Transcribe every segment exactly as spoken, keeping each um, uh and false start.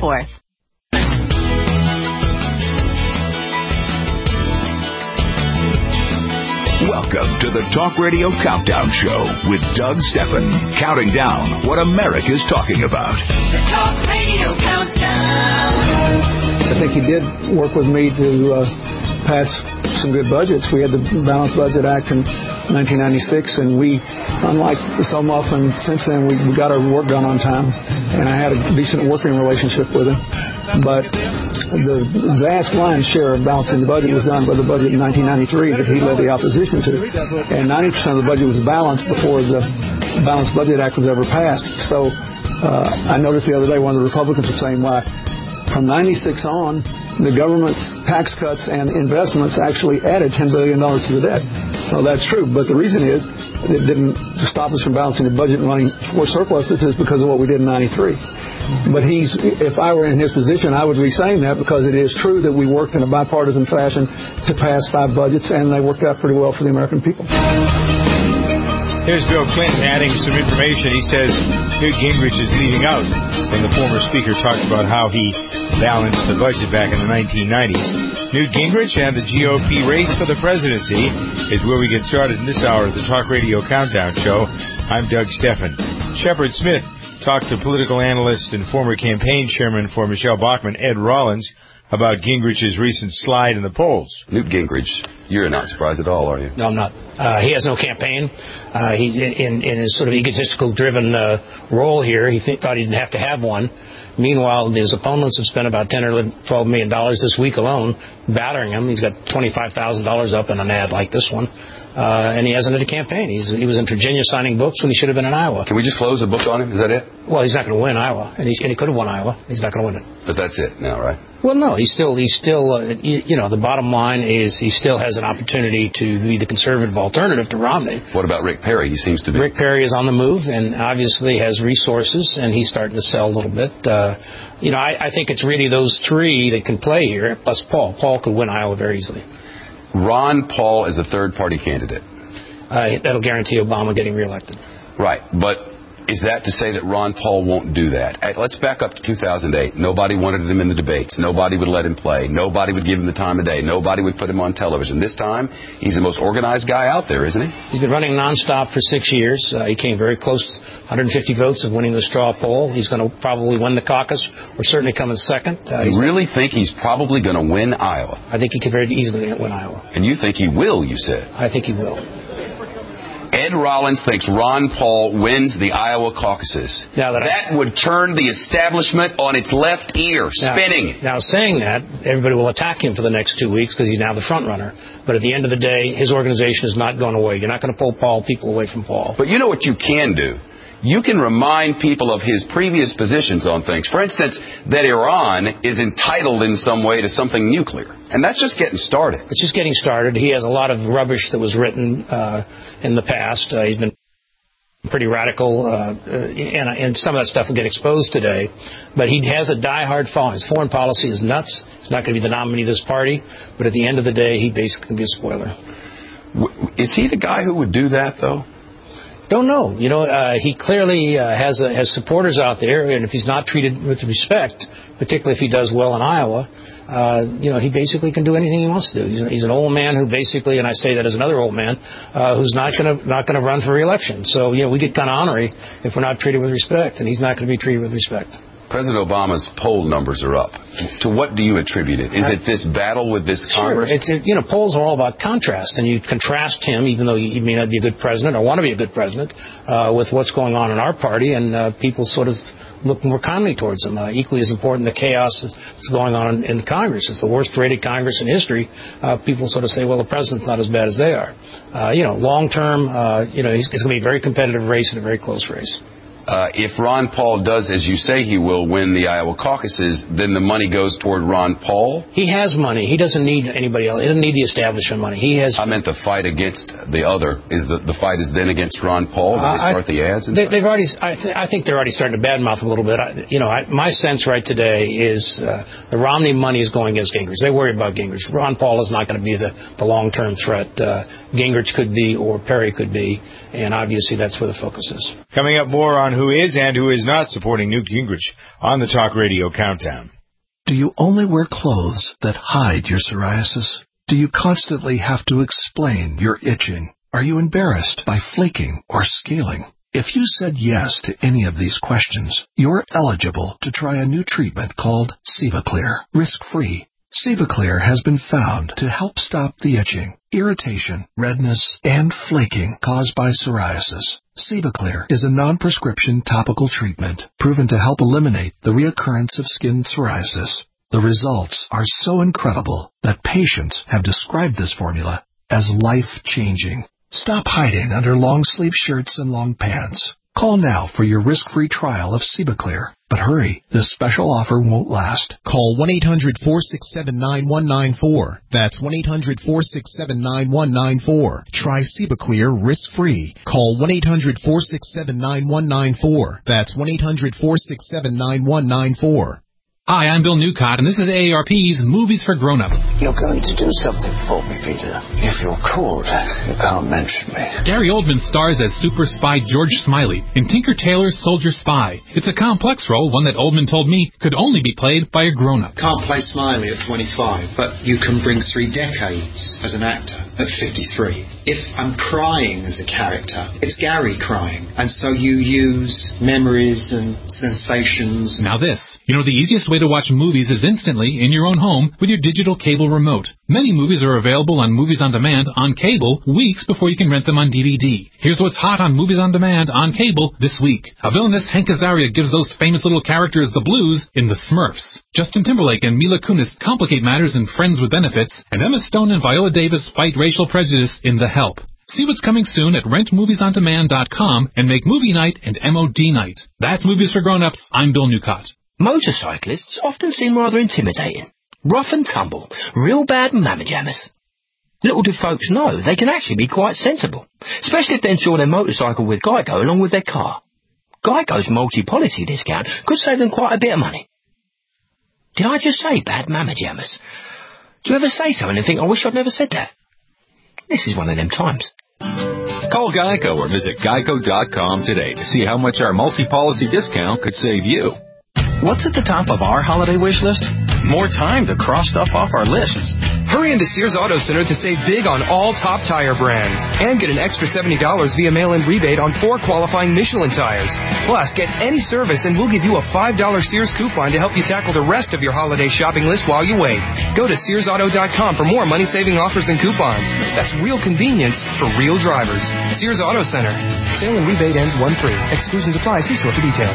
fourth. Welcome to the Talk Radio Countdown Show with Doug Stephan, counting down what America's talking about. The Talk Radio Countdown. I think he did work with me to uh, pass some good budgets. We had the Balanced Budget Act in nineteen ninety-six, and we, unlike so often since then, we, we got our work done on time, and I had a decent working relationship with him. But the vast lion's share of balancing the budget was done by the budget in nineteen ninety-three that he led the opposition to, and ninety percent of the budget was balanced before the Balanced Budget Act was ever passed. So uh, I noticed the other day one of the Republicans was saying, well, from ninety-six on, the government's tax cuts and investments actually added ten billion dollars to the debt. Well, that's true, but the reason is it didn't stop us from balancing the budget and running for surpluses is because of what we did in ninety-three. But he's, if I were in his position, I would be saying that because it is true that we worked in a bipartisan fashion to pass five budgets, and they worked out pretty well for the American people. Here's Bill Clinton adding some information. He says Newt Gingrich is leaving out when the former speaker talks about how he balanced the budget back in the nineteen nineties. Newt Gingrich and the G O P race for the presidency is where we get started in this hour of the Talk Radio Countdown Show. I'm Doug Stephan. Shepard Smith talked to political analyst and former campaign chairman for Michelle Bachmann, Ed Rollins, about Gingrich's recent slide in the polls. Newt Gingrich, you're not surprised at all, are you? No, I'm not. Uh, he has no campaign. Uh, he, in, in his sort of egotistical-driven uh, role here, he th- thought he didn't have to have one. Meanwhile, his opponents have spent about ten or twelve million dollars this week alone battering him. He's got twenty-five thousand dollars up in an ad like this one. Uh, and he hasn't had a campaign. He's, he was in Virginia signing books when he should have been in Iowa. Can we just close the book on him? Is that it? Well, he's not going to win Iowa, and he, and he could have won Iowa. He's not going to win it. But that's it now, right? Well, no, he's still, he's still, uh, you, you know, the bottom line is he still has an opportunity to be the conservative alternative to Romney. What about Rick Perry? He seems to be. Rick Perry is on the move and obviously has resources, and he's starting to sell a little bit. Uh, you know, I, I think it's really those three that can play here, plus Paul. Paul could win Iowa very easily. Ron Paul is a third-party candidate. Uh, that'll guarantee Obama getting reelected. Right, but is that to say that Ron Paul won't do that? Let's back up to two thousand eight. Nobody wanted him in the debates. Nobody would let him play. Nobody would give him the time of day. Nobody would put him on television. This time, he's the most organized guy out there, isn't he? He's been running nonstop for six years. Uh, he came very close, one hundred fifty votes of winning the straw poll. He's going to probably win the caucus, or certainly come in second. Uh, you really think he's probably going to win Iowa? I think he could very easily win Iowa. And you think he will, you said? I think he will. Ed Rollins thinks Ron Paul wins the Iowa caucuses. Now that, that I, would turn the establishment on its left ear, now, spinning. Now, saying that, everybody will attack him for the next two weeks because he's now the front runner. But at the end of the day, his organization is not going away. You're not going to pull Paul people away from Paul. But you know what you can do? You can remind people of his previous positions on things. For instance, that Iran is entitled in some way to something nuclear. And that's just getting started. It's just getting started. He has a lot of rubbish that was written uh, in the past. Uh, he's been pretty radical, uh, and, and some of that stuff will get exposed today. But he has a diehard following. His foreign policy is nuts. He's not going to be the nominee of this party. But at the end of the day, he basically can be a spoiler. Is he the guy who would do that, though? Don't know. You know, uh, he clearly uh, has a, has supporters out there, and if he's not treated with respect, particularly if he does well in Iowa, uh, you know, he basically can do anything he wants to do. He's, he's an old man who basically, and I say that as another old man, uh, who's not going to not going to run for re-election. So, you know, we get kind of ornery if we're not treated with respect, and he's not going to be treated with respect. President Obama's poll numbers are up. To what do you attribute it? Is it this battle with this Congress? Sure. It's, you know, polls are all about contrast, and you contrast him, even though he may not be a good president or want to be a good president, uh, with what's going on in our party, and uh, people sort of look more kindly towards him. Uh, equally as important, the chaos that's going on in, in Congress. It's the worst-rated Congress in history. Uh, people sort of say, well, the president's not as bad as they are. Uh, you know, long-term, uh, you know, it's going to be a very competitive race and a very close race. Uh, if Ron Paul does, as you say he will, win the Iowa caucuses, then the money goes toward Ron Paul? He has money. He doesn't need anybody else. He doesn't need the establishment money. He has. I meant the fight against the other. Is the the fight is then against Ron Paul? Do they start I, the ads? And they, they've already. I, th- I think they're already starting to badmouth a little bit. I, you know, I, my sense right today is uh, the Romney money is going against Gingrich. They worry about Gingrich. Ron Paul is not going to be the, the long-term threat. Uh, Gingrich could be, or Perry could be, and obviously that's where the focus is. Coming up more on on who is and who is not supporting Newt Gingrich on the Talk Radio Countdown. Do you only wear clothes that hide your psoriasis? Do you constantly have to explain your itching? Are you embarrassed by flaking or scaling? If you said yes to any of these questions, you're eligible to try a new treatment called Sebaclear, risk-free. Sebaclear has been found to help stop the itching, irritation, redness, and flaking caused by psoriasis. Sebaclear is a non-prescription topical treatment proven to help eliminate the reoccurrence of skin psoriasis. The results are so incredible that patients have described this formula as life-changing. Stop hiding under long-sleeve shirts and long pants. Call now for your risk-free trial of Sebaclear. But hurry, this special offer won't last. Call one eight hundred four six seven nine one nine four. That's one eight hundred four six seven nine one nine four. Try Sebaclear risk-free. Call one eight hundred four six seven nine one nine four. That's one eight hundred four six seven nine one nine four. Hi, I'm Bill Newcott, and this is A A R P's Movies for Grown-Ups. You're going to do something for me, Peter. If you're cold, you can't mention me. Gary Oldman stars as super spy George Smiley in Tinker Tailor's Soldier Spy. It's a complex role, one that Oldman told me could only be played by a grown-up. Can't play Smiley at twenty-five, but you can bring three decades as an actor at fifty-three. If I'm crying as a character, it's Gary crying, and so you use memories and sensations. Now this, you know, the easiest way to watch movies is instantly in your own home with your digital cable remote. Many movies are available on Movies on Demand on cable weeks before you can rent them on D V D. Here's what's hot on Movies on Demand on cable this week. A villainous Hank Azaria gives those famous little characters the blues in The Smurfs. Justin Timberlake and Mila Kunis complicate matters in Friends with Benefits, and Emma Stone and Viola Davis fight racial prejudice in The Help. See what's coming soon at rent movies on demand dot com and make movie night and M O D night. That's Movies for Grown-Ups. I'm Bill Newcott. Motorcyclists often seem rather intimidating. Rough and tumble, real bad mamma jammers. Little do folks know they can actually be quite sensible, especially if they insure their motorcycle with Geico along with their car. Geico's multi-policy discount could save them quite a bit of money. Did I just say bad mamma jammers? Do you ever say something and think, I wish I'd never said that? This is one of them times. Call Geico or visit geico dot com today to see how much our multi-policy discount could save you. What's at the top of our holiday wish list? More time to cross stuff off our lists. Hurry into Sears Auto Center to save big on all top tire brands and get an extra seventy dollars via mail-in rebate on four qualifying Michelin tires. Plus, get any service and we'll give you a five dollar Sears coupon to help you tackle the rest of your holiday shopping list while you wait. Go to sears auto dot com for more money-saving offers and coupons. That's real convenience for real drivers. Sears Auto Center. Sale and rebate ends one three. Exclusions apply. See store for details.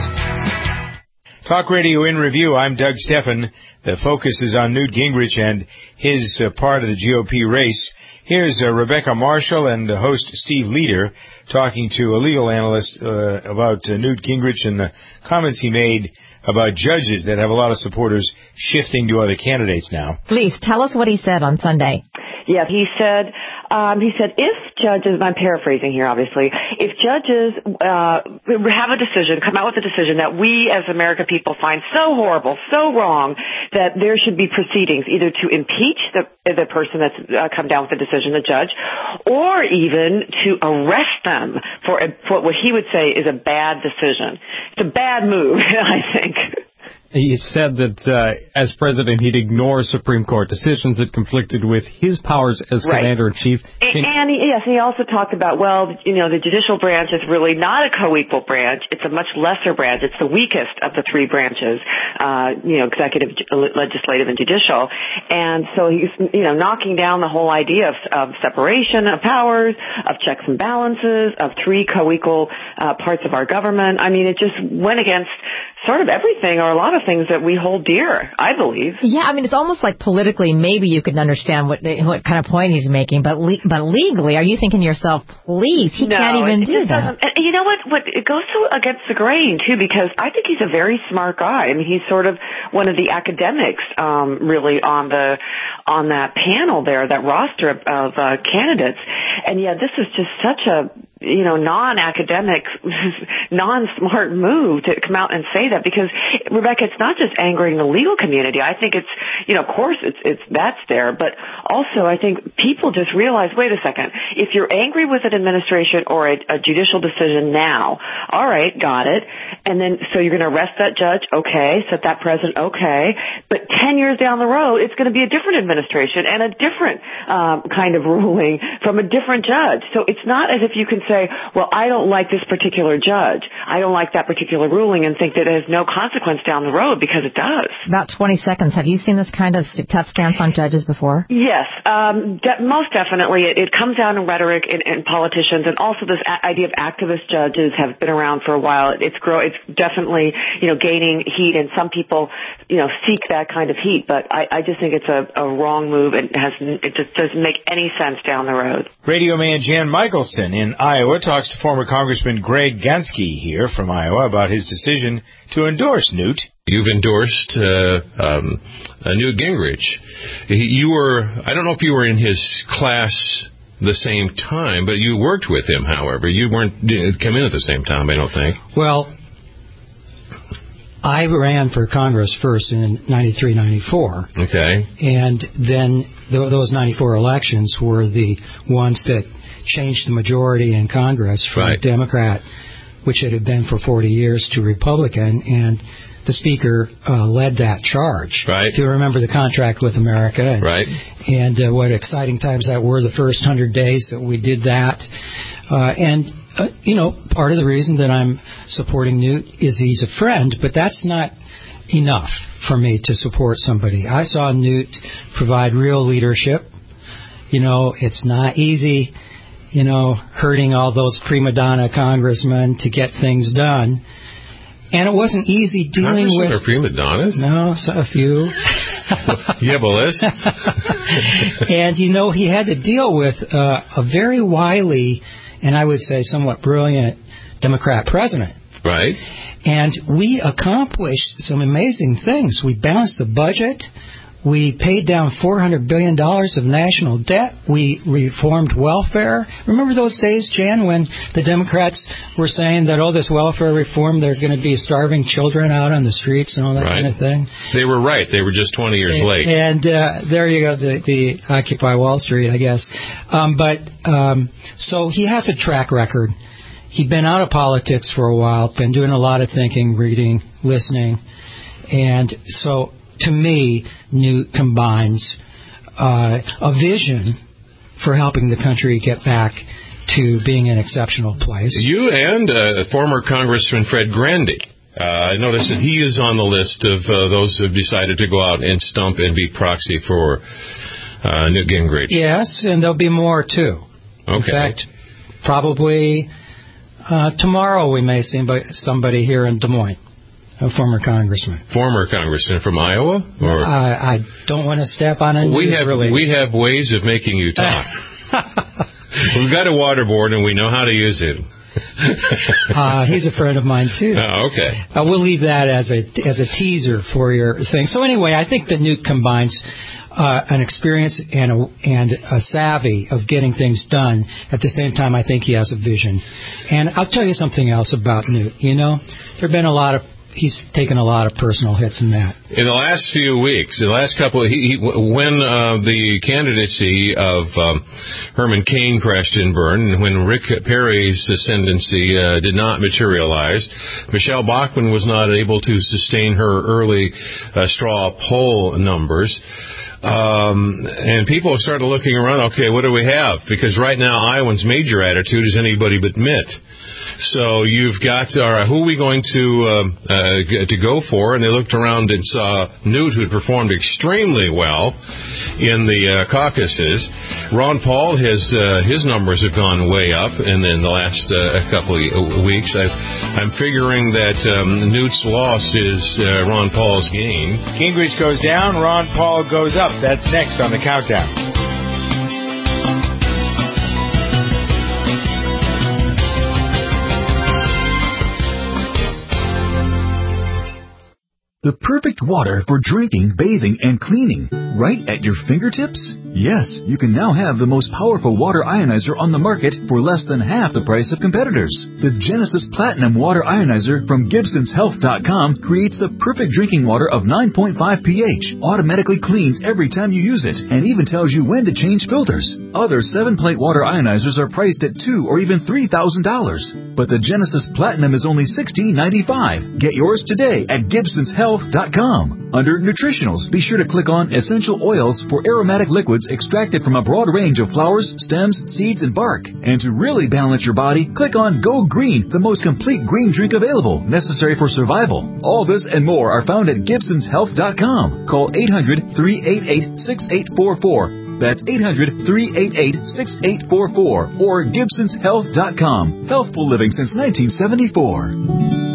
Talk Radio in Review. I'm Doug Steffen. The focus is on Newt Gingrich and his uh, part of the G O P race. Here's uh, Rebecca Marshall and uh, host Steve Leder talking to a legal analyst uh, about uh, Newt Gingrich and the comments he made about judges that have a lot of supporters shifting to other candidates now. Please tell us what he said on Sunday. Yeah, he said, um, he said, if judges, and I'm paraphrasing here, obviously, if judges uh, have a decision, come out with a decision that we as American people find so horrible, so wrong, that there should be proceedings either to impeach the, the person that's uh, come down with the decision, the judge, or even to arrest them for, a, for what he would say is a bad decision. It's a bad move, I think. He said that uh, as president, he'd ignore Supreme Court decisions that conflicted with his powers as right. commander-in-chief. And, and he, yes, he also talked about, well, you know, the judicial branch is really not a co-equal branch. It's a much lesser branch. It's the weakest of the three branches, uh, you know, executive, legislative, and judicial. And so he's, you know, knocking down the whole idea of, of separation of powers, of checks and balances, of three co-equal uh, parts of our government. I mean, it just went against sort of everything or a lot of things that we hold dear, I believe. Yeah, I mean, it's almost like politically maybe you could understand what what kind of point he's making, but le- but legally, are you thinking to yourself, please, he no, can't even it, do it that. And you know what? What it goes so against the grain, too, because I think he's a very smart guy. I mean, he's sort of one of the academics um, really on the on that panel there, that roster of, of uh, candidates. And, yeah, this is just such a you know, non-academic, non-smart move to come out and say that, because, Rebecca, it's not just angering the legal community. I think it's, you know, of course it's, it's, that's there, but also I think people just realize, wait a second, if you're angry with an administration or a, a judicial decision now, all right, got it, and then, so you're going to arrest that judge, okay, set that president, okay, but ten years down the road, it's going to be a different administration and a different um, kind of ruling from a different judge. So it's not as if you can say, well, I don't like this particular judge, I don't like that particular ruling, and think that it has no consequence down the road, because it does. About twenty seconds. Have you seen this kind of tough stance on judges before? Yes, um, de- most definitely. It, it comes down to rhetoric in, in politicians, and also this a- idea of activist judges have been around for a while. It's grow. It's definitely, you know, gaining heat, and some people, you know, seek that kind of heat. But I, I just think it's a, a wrong move. It has. It just doesn't make any sense down the road. Radio man Jan Michelson in Iowa talks to former Congressman Greg Gansky here from Iowa about his decision to endorse Newt. You've endorsed uh, um, uh, Newt Gingrich. You were, I don't know if you were in his class the same time, but you worked with him, however. You weren't didn't come in at the same time, I don't think. Well, I ran for Congress first in ninety-three ninety-four. Okay. And then th- those ninety-four elections were the ones that changed the majority in Congress from right. Democrat, which it had been for forty years, to Republican, and the Speaker uh, led that charge. Right. If you remember the contract with America. And, right. And uh, what exciting times that were, the first hundred days that we did that. Uh, and, uh, you know, part of the reason that I'm supporting Newt is he's a friend, but that's not enough for me to support somebody. I saw Newt provide real leadership. You know, it's not easy, you know, hurting all those prima donna congressmen to get things done. And it wasn't easy dealing Congressmen with... are prima donnas? No, so a few. You have a list? And, you know, he had to deal with uh, a very wily and I would say somewhat brilliant Democrat president. Right. And we accomplished some amazing things. We balanced the budget. We paid down four hundred billion dollars of national debt. We reformed welfare. Remember those days, Jan, when the Democrats were saying that, oh, this welfare reform, there are going to be starving children out on the streets and all that right. kind of thing? They were right. They were just twenty years and, late. And uh, there you go, the, the Occupy Wall Street, I guess. Um, but um, so he has a track record. He'd been out of politics for a while, been doing a lot of thinking, reading, listening. And so... to me, Newt combines uh, a vision for helping the country get back to being an exceptional place. You and uh, former Congressman Fred Grandy. Uh, I noticed that he is on the list of uh, those who have decided to go out and stump and be proxy for uh, Newt Gingrich. Yes, and there'll be more, too. Okay. In fact, probably uh, tomorrow we may see somebody here in Des Moines. A former congressman. Former congressman from Iowa? Or I, I don't want to step on a news we have release. We have ways of making you talk. We've got a waterboard and we know how to use it. uh, he's a friend of mine too. Oh, okay. Uh, we'll leave that as a as a teaser for your thing. So anyway, I think that Newt combines uh, an experience and a, and a savvy of getting things done. At the same time, I think he has a vision. And I'll tell you something else about Newt. You know, there have been a lot of He's taken a lot of personal hits in that. In the last few weeks, in the last couple, of, he, he, when uh, the candidacy of um, Herman Cain crashed and burned, and when Rick Perry's ascendancy uh, did not materialize, Michelle Bachmann was not able to sustain her early uh, straw poll numbers. Um, and people have started looking around, okay, what do we have? Because right now, Iowans' major attitude is anybody but Mitt. So you've got, all right, who are we going to uh, uh, to go for? And they looked around and saw Newt, who had performed extremely well in the uh, caucuses. Ron Paul, his uh, his numbers have gone way up in, in the last uh, couple of weeks. I, I'm figuring that um, Newt's loss is uh, Ron Paul's gain. Gingrich goes down, Ron Paul goes up. That's next on the Countdown. The perfect water for drinking, bathing, and cleaning. Right at your fingertips? Yes, you can now have the most powerful water ionizer on the market for less than half the price of competitors. The Genesis Platinum Water Ionizer from Gibsons Health dot com creates the perfect drinking water of nine point five pH, automatically cleans every time you use it, and even tells you when to change filters. Other seven-plate water ionizers are priced at two thousand dollars or even three thousand dollars. But the Genesis Platinum is only sixteen ninety-five. Get yours today at Gibsons Health dot com. Under Nutritionals, be sure to click on Essential Oils for aromatic liquids extracted from a broad range of flowers, stems, seeds, and bark. And to really balance your body, click on Go Green, the most complete green drink available, necessary for survival. All this and more are found at Gibsons Health dot com. Call eight hundred, three eight eight, six eight four four. That's eight hundred, three eight eight, six eight four four or Gibsons Health dot com. Healthful living since nineteen seventy-four.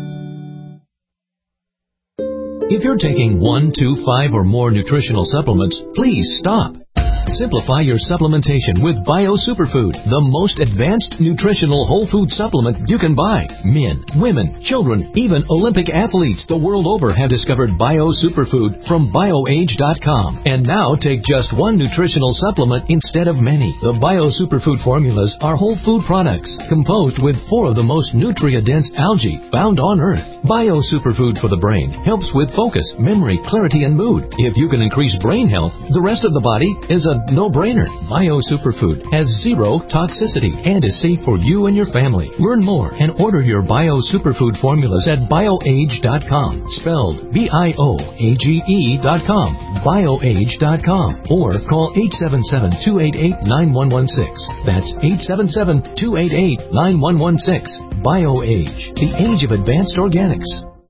If you're taking one, two, five, or more nutritional supplements, please stop. Simplify your supplementation with Bio Superfood, the most advanced nutritional whole food supplement you can buy. Men, women, children, even Olympic athletes the world over have discovered Bio Superfood from bio age dot com. And now take just one nutritional supplement instead of many. The Bio Superfood formulas are whole food products composed with four of the most nutrient-dense algae found on Earth. Bio Superfood for the brain helps with focus, memory, clarity, and mood. If you can increase brain health, the rest of the body is a no-brainer. Bio Superfood has zero toxicity and is safe for you and your family. Learn more and order your Bio Superfood formulas at bio age dot com, spelled B I O A G E dot com, bio age dot com, or call eight seven seven, two eight eight, nine one one six. That's eight seven seven, two eight eight, nine one one six. BioAge, the age of advanced organics.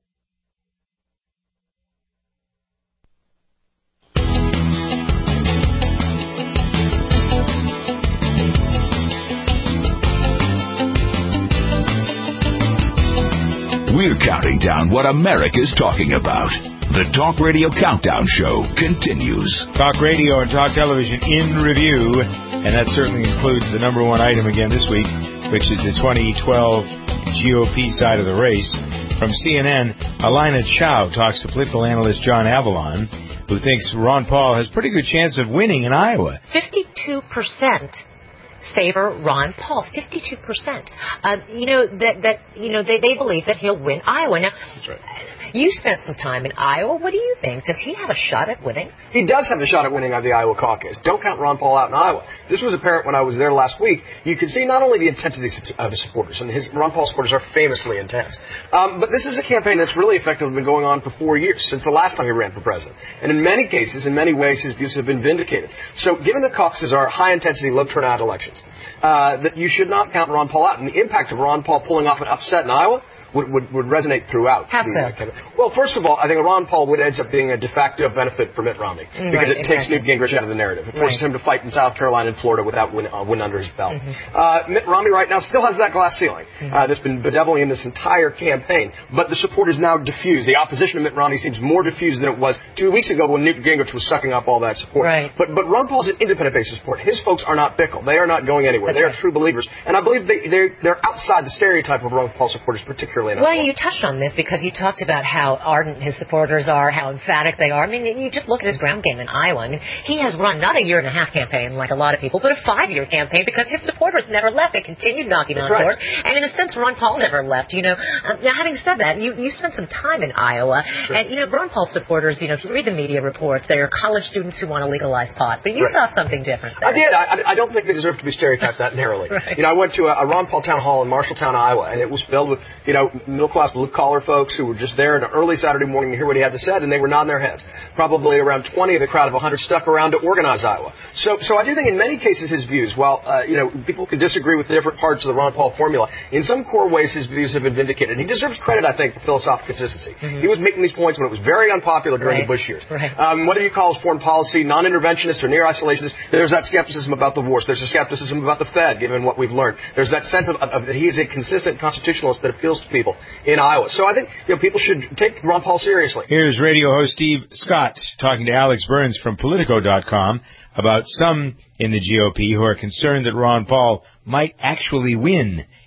We're counting down what America's talking about. The Talk Radio Countdown Show continues. Talk Radio and Talk Television in review, and that certainly includes the number one item again this week, which is the twenty twelve G O P side of the race. From C N N, Alina Chow talks to political analyst John Avalon, who thinks Ron Paul has pretty good chance of winning in Iowa. fifty-two percent favor Ron Paul, fifty-two percent. Uh, you know that that you know they, they believe that he'll win Iowa. Now, that's right. You spent some time in Iowa. What do you think? Does he have a shot at winning? He does have a shot at winning on the Iowa caucus. Don't count Ron Paul out in Iowa. This was apparent when I was there last week. You could see not only the intensity of his supporters, and his Ron Paul supporters are famously intense, um, but this is a campaign that's really effectively been going on for four years, since the last time he ran for president. And in many cases, in many ways, his views have been vindicated. So given that caucuses are high-intensity, low-turnout elections, uh, that you should not count Ron Paul out. And the impact of Ron Paul pulling off an upset in Iowa Would, would, would resonate throughout. How so? Well, first of all, I think Ron Paul would end up being a de facto benefit for Mitt Romney mm, because right, it takes exactly. Newt Gingrich out of the narrative. It forces right. him to fight in South Carolina and Florida without win, uh, win under his belt. Mm-hmm. Uh, Mitt Romney right now still has that glass ceiling mm-hmm. uh, that's been bedeviling in this entire campaign, but the support is now diffused. The opposition to Mitt Romney seems more diffused than it was two weeks ago when Newt Gingrich was sucking up all that support. Right. But but Ron Paul's an independent base of support. His folks are not fickle. They are not going anywhere. That's they are right. true believers, and I believe they they're, they're outside the stereotype of Ron Paul supporters, particularly in Well, Iowa. you touched on this because you talked about how ardent his supporters are, how emphatic they are. I mean, you just look at his ground game in Iowa. I mean, he has run not a year and a half campaign like a lot of people, but a five-year campaign because his supporters never left. They continued knocking That's on right. doors. And in a sense, Ron Paul never left. You know, um, now having said that, you, you spent some time in Iowa. Sure. And, you know, Ron Paul supporters, you know, if you read the media reports, they are college students who want to legalize pot. But you Right. saw something different there. I did. I, I don't think they deserve to be stereotyped that narrowly. Right. You know, I went to a, a Ron Paul town hall in Marshalltown, Iowa, and it was filled with, you know, middle-class blue-collar folks who were just there at an early Saturday morning to hear what he had to say, and they were nodding their heads. Probably around twenty of the crowd of one hundred stuck around to organize Iowa. So, so I do think in many cases his views, while, uh, you know, people can disagree with different parts of the Ron Paul formula, in some core ways his views have been vindicated. And he deserves credit, I think, for philosophical consistency. Mm-hmm. He was making these points when it was very unpopular during right. the Bush years. Right. Um, whether you call his foreign policy non-interventionist or near-isolationist, there's that skepticism about the wars. There's a skepticism about the Fed, given what we've learned. There's that sense of, of, of that he is a consistent constitutionalist that appeals to people in Iowa. So I think you know, people should take Ron Paul seriously. Here's radio host Steve Scott talking to Alex Burns from Politico dot com about some in the G O P who are concerned that Ron Paul might actually win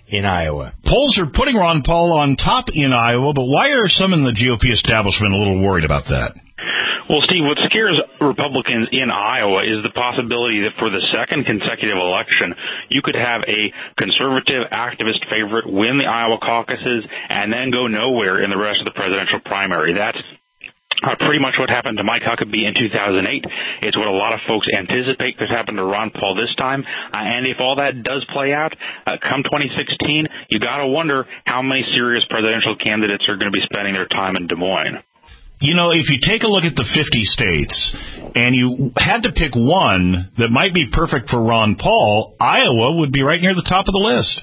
in Iowa. Polls are putting Ron Paul on top in Iowa, but why are some in the G O P establishment a little worried about that? Well, Steve, what scares Republicans in Iowa is the possibility that for the second consecutive election, you could have a conservative activist favorite win the Iowa caucuses and then go nowhere in the rest of the presidential primary. That's Uh, pretty much what happened to Mike Huckabee in two thousand eight. It's what a lot of folks anticipate could happen to Ron Paul this time. Uh, and if all that does play out, uh, come twenty sixteen, you got to wonder how many serious presidential candidates are going to be spending their time in Des Moines. You know, if you take a look at the fifty states and you had to pick one that might be perfect for Ron Paul, Iowa would be right near the top of the list.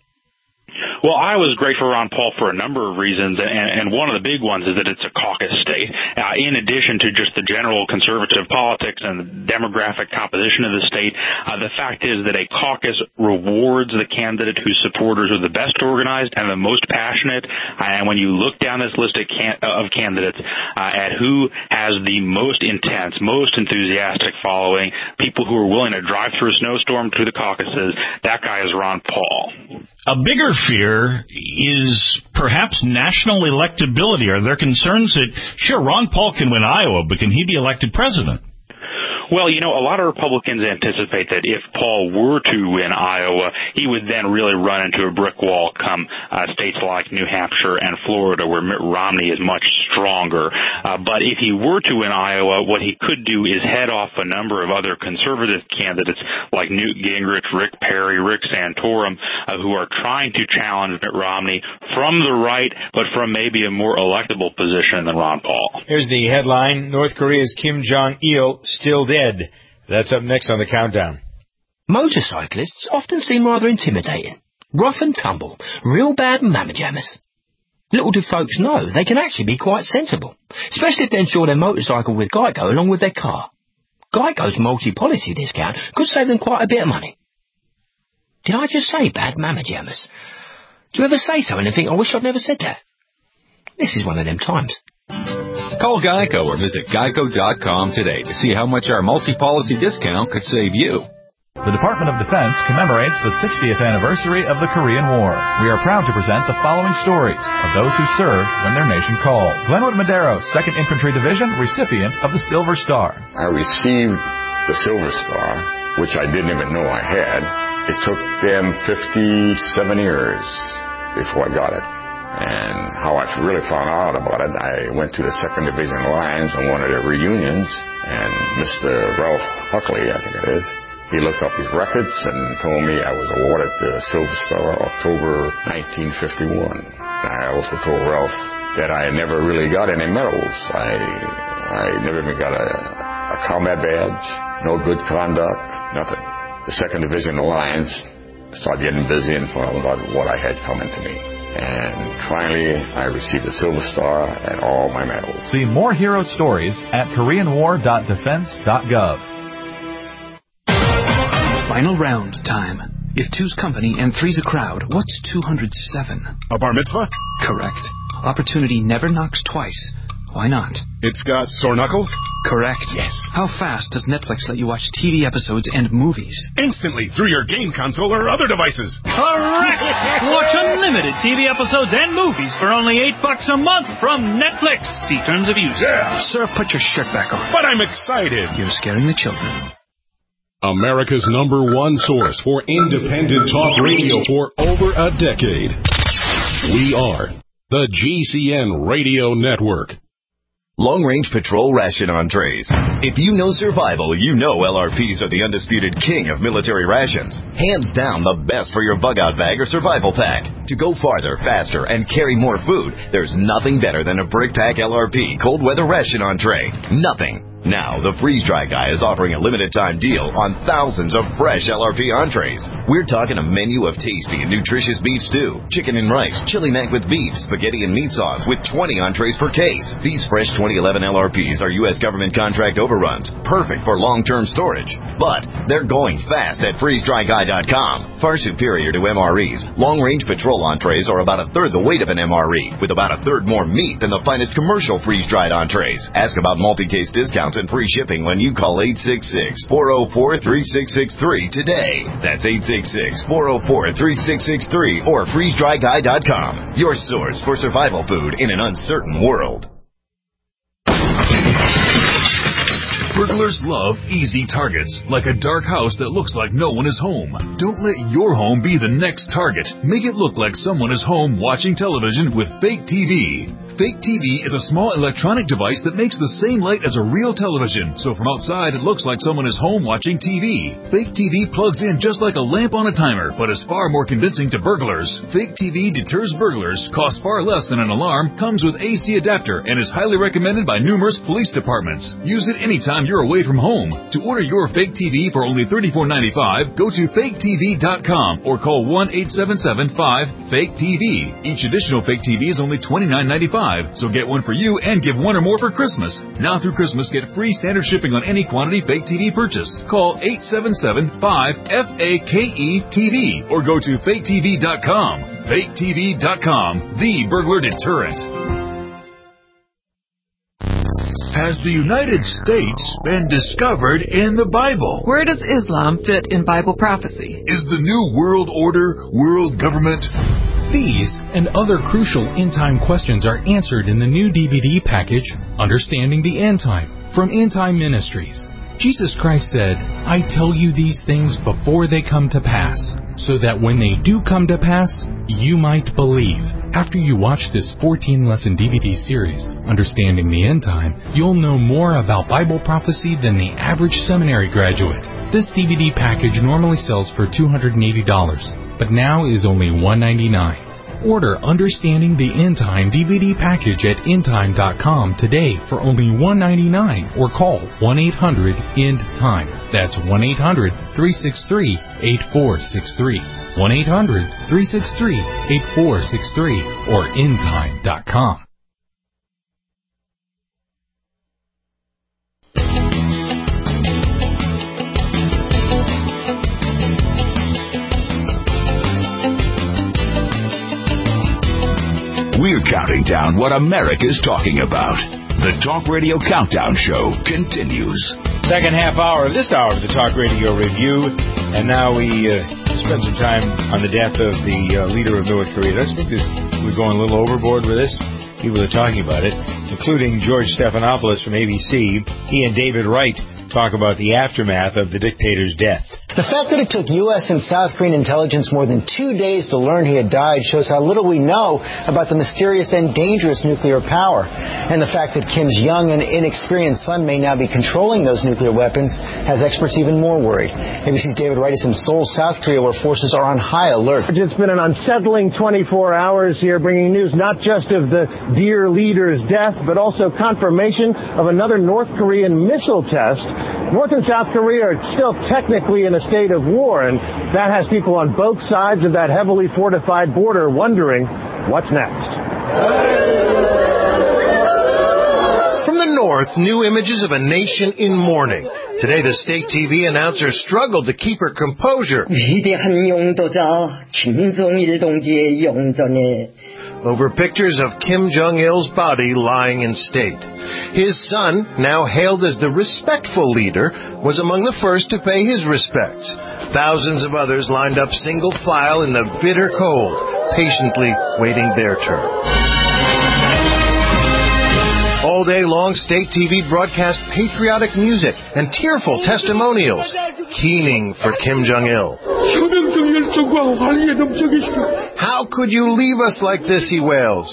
Well, Iowa's great for Ron Paul for a number of reasons, and, and one of the big ones is that it's a caucus state. Uh, in addition to just the general conservative politics and the demographic composition of the state, uh, the fact is that a caucus rewards the candidate whose supporters are the best organized and the most passionate. Uh, and when you look down this list of, can- of candidates uh, at who has the most intense, most enthusiastic following, people who are willing to drive through a snowstorm to the caucuses, that guy is Ron Paul. A bigger fear is perhaps national electability. Are there concerns that, sure, Ron Paul can win Iowa, but can he be elected president? Well, you know, a lot of Republicans anticipate that if Paul were to win Iowa, he would then really run into a brick wall come uh, states like New Hampshire and Florida, where Mitt Romney is much stronger. Uh, but if he were to win Iowa, what he could do is head off a number of other conservative candidates like Newt Gingrich, Rick Perry, Rick Santorum, uh, who are trying to challenge Mitt Romney from the right, but from maybe a more electable position than Ron Paul. Here's the headline: North Korea's Kim Jong-il still dead. That's up next on the countdown. Motorcyclists often seem rather intimidating. Rough and tumble, real bad mamma jammers. Little do folks know they can actually be quite sensible, especially if they insure their motorcycle with Geico along with their car. Geico's multi-policy discount could save them quite a bit of money. Did I just say bad mamma jammers? Do you ever say something and think, I wish I'd never said that? This is one of them times. Call Geico or visit geico dot com today to see how much our multi-policy discount could save you. The Department of Defense commemorates the sixtieth anniversary of the Korean War. We are proud to present the following stories of those who served when their nation called. Glenwood Madero, second Infantry Division, recipient of the Silver Star. I received the Silver Star, which I didn't even know I had. It took them fifty-seven years before I got it. And how I really found out about it, I went to the second Division Lines on one of their reunions, and Mister Ralph Huckley, I think it is, he looked up his records and told me I was awarded the Silver Star October nineteen fifty-one. I also told Ralph that I never really got any medals. I I never even got a, a combat badge, no good conduct, nothing. The second Division Alliance started getting busy and found out what I had coming to me. And finally, I received a Silver Star and all my medals. See more hero stories at korean war dot defense dot gov. Final round time. If two's company and three's a crowd, what's two hundred seven? A bar mitzvah? Correct. Opportunity never knocks twice. Why not? It's got sore knuckles? Correct. Yes. How fast does Netflix let you watch T V episodes and movies? Instantly, through your game console or other devices. Correct! Watch unlimited T V episodes and movies for only eight bucks a month from Netflix. See terms of use. Yeah. Sir, put your shirt back on. But I'm excited. You're scaring the children. America's number one source for independent talk radio for over a decade. We are the G C N Radio Network. Long-range patrol ration entrees. If you know survival, you know L R Ps are the undisputed king of military rations. Hands down the best for your bug-out bag or survival pack. To go farther, faster, and carry more food, there's nothing better than a Brick Pack L R P cold weather ration entree. Nothing. Now, the Freeze Dry Guy is offering a limited-time deal on thousands of fresh L R P entrees. We're talking a menu of tasty and nutritious beef stew, chicken and rice, chili mac with beef, spaghetti and meat sauce with twenty entrees per case. These fresh twenty eleven L R Ps are U S government contract overruns, perfect for long-term storage. But they're going fast at freeze dry guy dot com. Far superior to M R Es, long-range patrol entrees are about a third the weight of an M R E, with about a third more meat than the finest commercial freeze-dried entrees. Ask about multi-case discounts discounts and free shipping when you call eight six six, four oh four, three six six three today. That's eight six six, four oh four, three six six three or freeze dry guy dot com. Your source for survival food in an uncertain world. Burglars love easy targets, like a dark house that looks like no one is home. Don't let your home be the next target. Make it look like someone is home watching television with Fake T V. Fake T V is a small electronic device that makes the same light as a real television, so from outside it looks like someone is home watching T V. Fake T V plugs in just like a lamp on a timer, but is far more convincing to burglars. Fake T V deters burglars, costs far less than an alarm, comes with A C adapter, and is highly recommended by numerous police departments. Use it anytime you're away from home. To order your Fake T V for only thirty-four ninety-five, go to fake t v dot com or call one eight seven seven, five, fake T V. Each additional Fake T V is only twenty-nine ninety-five. So get one for you and give one or more for Christmas. Now through Christmas, get free standard shipping on any quantity Fake T V purchase. Call eight seven seven, five, F A K E T V or go to fake t v dot com. fake t v dot com, the burglar deterrent. Has the United States been discovered in the Bible? Where does Islam fit in Bible prophecy? Is the New World Order world government? These and other crucial end-time questions are answered in the new D V D package, Understanding the End Time, from End Time Ministries. Jesus Christ said, I tell you these things before they come to pass, so that when they do come to pass, you might believe. After you watch this fourteen-lesson D V D series, Understanding the End Time, you'll know more about Bible prophecy than the average seminary graduate. This D V D package normally sells for two hundred eighty dollars, but now is only one hundred ninety-nine dollars. Order Understanding the End Time D V D package at end time dot com today for only one hundred ninety-nine dollars or call one eight hundred, end time. That's one eight hundred, three six three, eight four six three. one eight hundred, three six three, eight four six three or end time dot com. We're counting down what America's talking about. The Talk Radio Countdown Show continues. Second half hour of this hour of the Talk Radio Review. And now we uh, spend some time on the death of the uh, leader of North Korea. I think this, we're going a little overboard with this. People are talking about it, including George Stephanopoulos from A B C. He and David Wright talk about the aftermath of the dictator's death. The fact that it took U S and South Korean intelligence more than two days to learn he had died shows how little we know about the mysterious and dangerous nuclear power. And the fact that Kim's young and inexperienced son may now be controlling those nuclear weapons has experts even more worried. A B C's David Wright is in Seoul, South Korea, where forces are on high alert. It's been an unsettling twenty-four hours here, bringing news not just of the dear leader's death, but also confirmation of another North Korean missile test. North and South Korea are still technically in a state of war, and that has people on both sides of that heavily fortified border wondering what's next. From the north, new images of a nation in mourning. Today, the state T V announcer struggled to keep her composure 위대한 용도자 김정일 동지의 영전에 over pictures of Kim Jong-il's body lying in state. His son, now hailed as the respectful leader, was among the first to pay his respects. Thousands of others lined up single file in the bitter cold, patiently waiting their turn. All day long, state T V broadcast patriotic music and tearful testimonials, keening for Kim Jong-il. How could you leave us like this, he wails.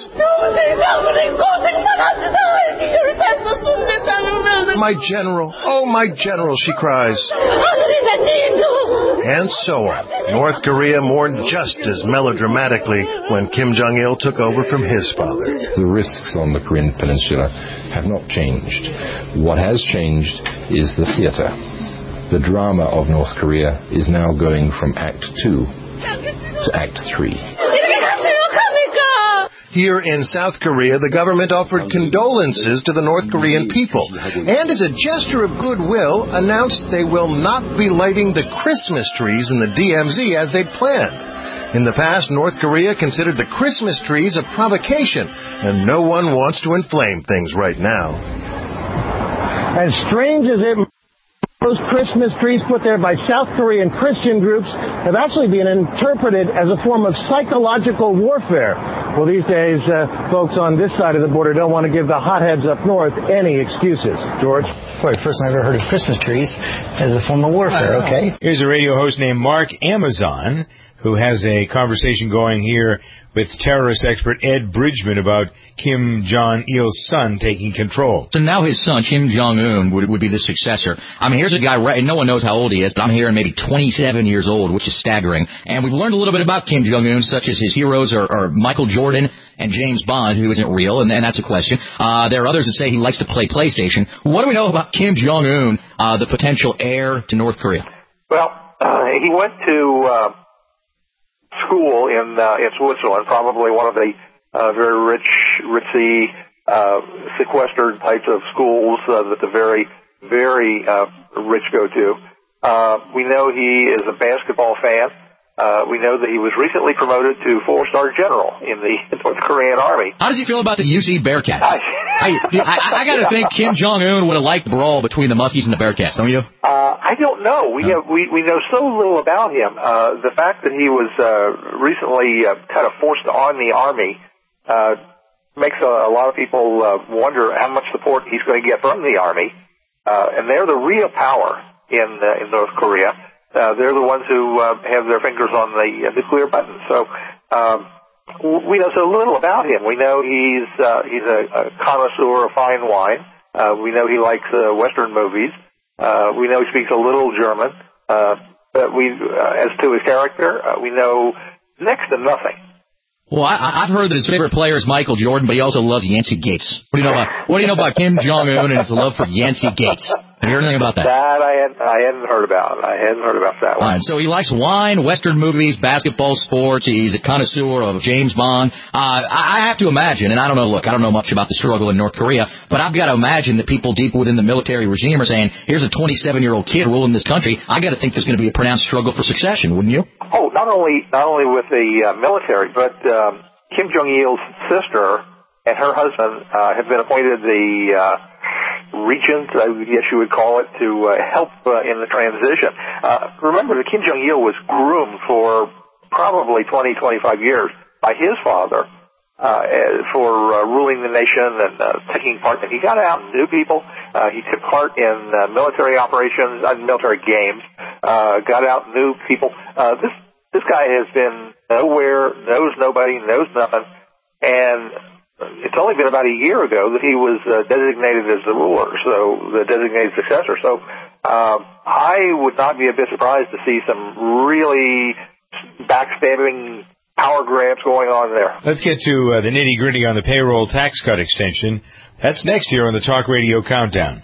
My general, oh my general, she cries. And so on. North Korea mourned just as melodramatically when Kim Jong-il took over from his father. The risks on the Korean Peninsula have not changed. What has changed is the theater. The drama of North Korea is now going from Act Two to Act Three. Here in South Korea, the government offered condolences to the North Korean people and, as a gesture of goodwill, announced they will not be lighting the Christmas trees in the D M Z as they'd planned. In the past, North Korea considered the Christmas trees a provocation, and no one wants to inflame things right now. As strange as it those Christmas trees put there by South Korean Christian groups have actually been interpreted as a form of psychological warfare. Well, these days, uh, folks on this side of the border don't want to give the hotheads up north any excuses. George? Boy, first time I've ever heard of Christmas trees as a form of warfare, okay? Here's a radio host named Mark Amazon, who has a conversation going here with terrorist expert Ed Bridgman about Kim Jong-il's son taking control. So now his son, Kim Jong-un, would, would be the successor. I mean, here's a guy, right, and no one knows how old he is, but I'm hearing maybe twenty-seven years old, which is staggering. And we've learned a little bit about Kim Jong-un, such as his heroes are, are Michael Jordan and James Bond, who isn't real, and, and that's a question. Uh, there are others that say he likes to play PlayStation. What do we know about Kim Jong-un, uh, the potential heir to North Korea? Well, uh, he went to... Uh school in uh, in Switzerland, probably one of the uh, very rich, ritzy, uh, sequestered types of schools uh, that the very, very uh, rich go to. Uh, we know he is a basketball fan. Uh, we know that he was recently promoted to four-star general in the North Korean Army. How does he feel about the U C Bearcats? I, I, I, I got to think Kim Jong-un would have liked the brawl between the Muskies and the Bearcats, don't you? Uh, I don't know. We, have, we we know so little about him. Uh, the fact that he was uh, recently uh, kind of forced on the Army uh, makes a, a lot of people uh, wonder how much support he's going to get from the Army. Uh, and they're the real power in uh, in North Korea. Uh, they're the ones who uh, have their fingers on the uh, nuclear button. So um, we know so little about him. We know he's uh, he's a, a connoisseur of fine wine. Uh, we know he likes uh, Western movies. Uh, we know he speaks a little German. Uh, but we, uh, as to his character, uh, we know next to nothing. Well, I, I've heard that his favorite player is Michael Jordan, but he also loves Yancey Gates. What do you know about What do you know about Kim Jong-un and his love for Yancey Gates? Have you heard anything about that? That I hadn't, I hadn't heard about. I hadn't heard about that one. All right, so he likes wine, Western movies, basketball, sports. He's a connoisseur of James Bond. Uh, I have to imagine, and I don't know, look, I don't know much about the struggle in North Korea, but I've got to imagine that people deep within the military regime are saying, here's a twenty-seven-year-old kid ruling this country. I got to think there's going to be a pronounced struggle for succession, wouldn't you? Oh, not only not only with the uh, military, but um, Kim Jong-il's sister and her husband uh, have been appointed the uh, regent, I guess you would call it, to uh, help uh, in the transition. Uh, remember that Kim Jong-il was groomed for probably twenty, twenty-five years by his father uh, for uh, ruling the nation and uh, taking part. And he got out and knew people. Uh, he took part in uh, military operations, uh, military games, uh, got out and knew people. Uh, this This guy has been nowhere, knows nobody, knows nothing, and it's only been about a year ago that he was uh, designated as the ruler, so the designated successor. So um, I would not be a bit surprised to see some really backstabbing power grabs going on there. Let's get to uh, the nitty-gritty on the payroll tax cut extension. That's next here on the Talk Radio Countdown.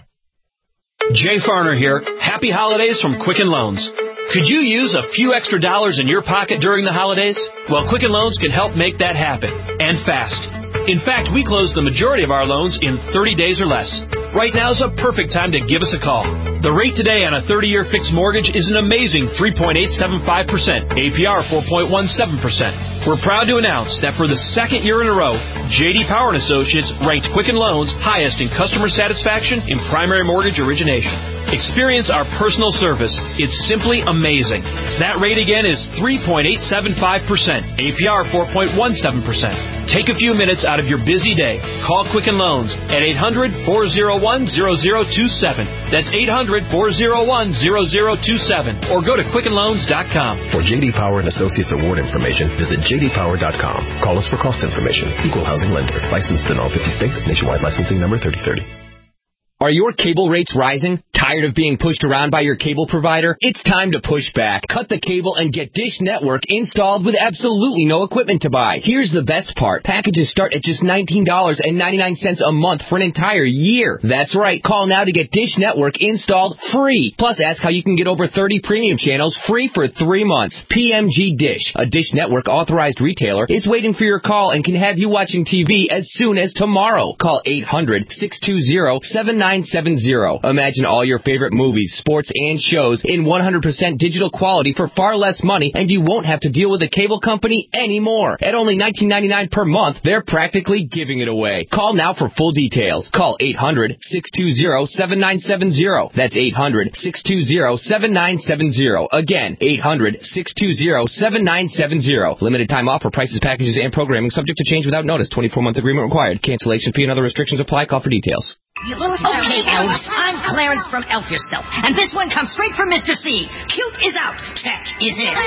Jay Farner here. Happy holidays from Quicken Loans. Could you use a few extra dollars in your pocket during the holidays? Well, Quicken Loans can help make that happen, and fast. In fact, we close the majority of our loans in thirty days or less. Right now is a perfect time to give us a call. The rate today on a thirty-year fixed mortgage is an amazing three point eight seven five percent, A P R four point one seven percent. We're proud to announce that for the second year in a row, J D Power and Associates ranked Quicken Loans highest in customer satisfaction in primary mortgage origination. Experience our personal service. It's simply amazing. That rate again is three point eight seven five percent, A P R four point one seven percent. Take a few minutes out of your busy day. Call Quicken Loans at eight hundred, four oh one, zero zero two seven. That's eight hundred, four oh one, zero zero two seven. Or go to quicken loans dot com. For J D Power and Associates award information, visit j d power dot com. Call us for cost information. Equal housing lender. Licensed in all fifty states. Nationwide licensing number thirty thirty. Are your cable rates rising? Tired of being pushed around by your cable provider? It's time to push back. Cut the cable and get Dish Network installed with absolutely no equipment to buy. Here's the best part. Packages start at just nineteen ninety-nine a month for an entire year. That's right. Call now to get Dish Network installed free. Plus, ask how you can get over thirty premium channels free for three months. P M G Dish, a Dish Network authorized retailer, is waiting for your call and can have you watching T V as soon as tomorrow. Call eight hundred, six two zero, seven nine seven zero. Imagine all your favorite movies, sports, and shows in one hundred percent digital quality for far less money, and you won't have to deal with a cable company anymore. At only nineteen ninety-nine per month, they're practically giving it away. Call now for full details. Call eight hundred, six two zero, seven nine seven zero. That's eight hundred, six two zero, seven nine seven zero. Again, eight hundred, six two zero, seven nine seven zero. Limited time offer. Prices, packages, and programming subject to change without notice. twenty-four month agreement required. Cancellation fee and other restrictions apply. Call for details. Okay, Elves, I'm Clarence from Elf Yourself, and this one comes straight from Mister C. Cute is out, tech is in.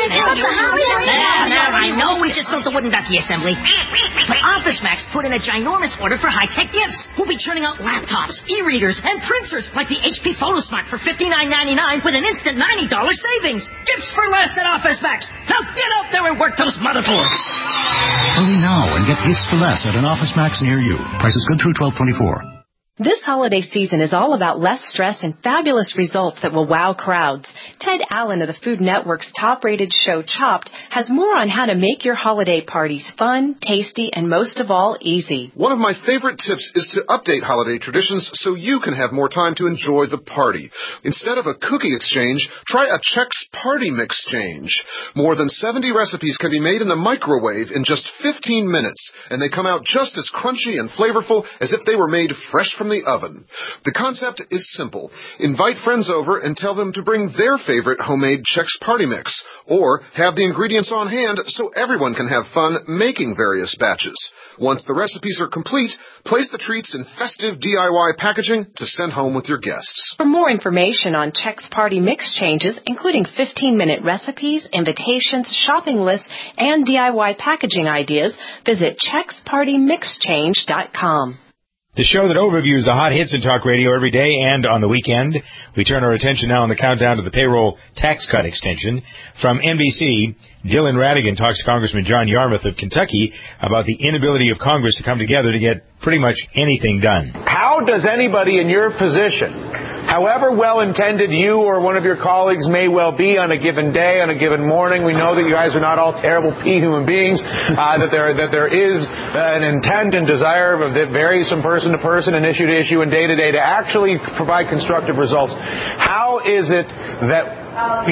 Yeah, now I know we just built the wooden ducky assembly, but OfficeMax put in a ginormous order for high-tech gifts. We'll be churning out laptops, e-readers, and printers like the H P PhotoSmart for fifty-nine ninety-nine with an instant ninety dollars savings. Gifts for less at OfficeMax. Now get out there and work those motherboards. Hurry now and get gifts for less at an OfficeMax near you. Prices good through twelve twenty-four. This holiday season is all about less stress and fabulous results that will wow crowds. Ted Allen of the Food Network's top-rated show Chopped has more on how to make your holiday parties fun, tasty, and most of all, easy. One of my favorite tips is to update holiday traditions so you can have more time to enjoy the party. Instead of a cookie exchange, try a Chex Party Mix Change. More than seventy recipes can be made in the microwave in just fifteen minutes, and they come out just as crunchy and flavorful as if they were made fresh from the oven. The concept is simple. Invite friends over and tell them to bring their favorite homemade Chex Party Mix, or have the ingredients on hand so everyone can have fun making various batches. Once the recipes are complete, place the treats in festive D I Y packaging to send home with your guests. For more information on Chex Party Mix Changes, including fifteen minute recipes, invitations, shopping lists, and D I Y packaging ideas, visit Chex Party Mix Change dot com. The show that overviews the hot hits in talk radio every day and on the weekend. We turn our attention now on the countdown to the payroll tax cut extension. From N B C, Dylan Radigan talks to Congressman John Yarmuth of Kentucky about the inability of Congress to come together to get pretty much anything done. How does anybody in your position, however well-intended you or one of your colleagues may well be on a given day, on a given morning, we know that you guys are not all terrible pea human beings, uh, that there that there is an intent and desire that varies from person to person and issue to issue and day to day to actually provide constructive results. How is it that